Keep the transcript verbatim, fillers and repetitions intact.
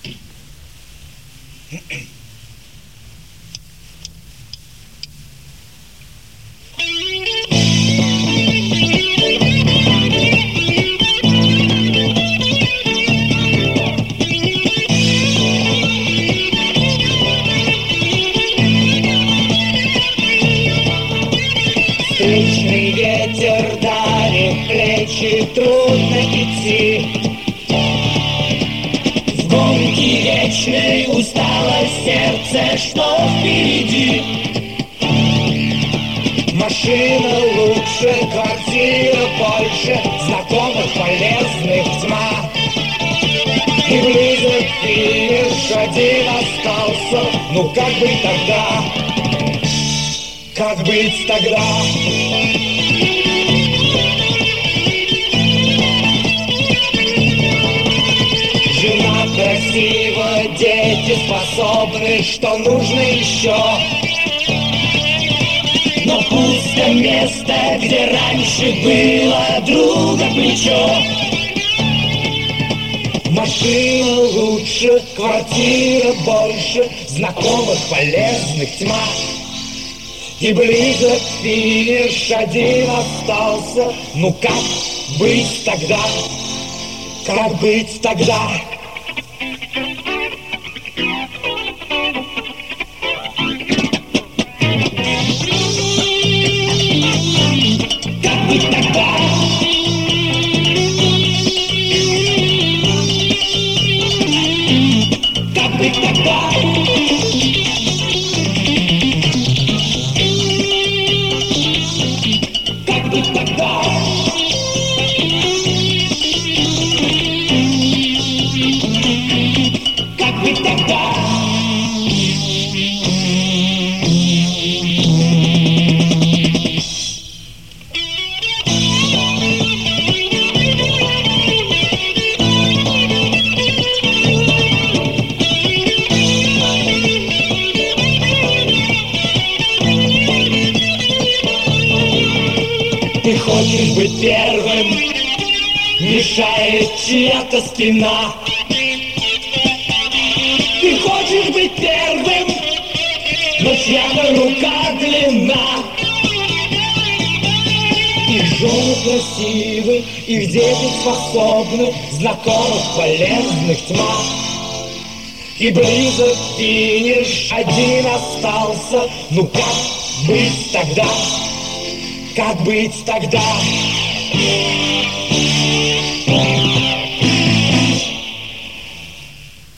Встречный ветер дарит плечи, трудно идти. В гонке вечной устало сердце, что впереди. Машина лучше, квартира больше, знакомых полезных тьма. И близок финиш, один остался, ну как быть тогда? Как быть тогда? Жена красива, дети способны, что нужно еще? Но пусто место, где раньше было друга плечо. Машина лучше, квартира больше, знакомых полезных тьма. И близок финиш, один остался. Ну как быть тогда? Как быть тогда? Как быть тогда? Как быть тогда? Как быть тогда? Как быть тогда? Ты хочешь быть первым, мешает чья-то спина. Ты хочешь быть первым, но чья-то рука длинна. Их жены красивы, их дети способны, знакомых полезных тьма. И близок финиш, один остался. Ну как быть тогда? Как быть тогда?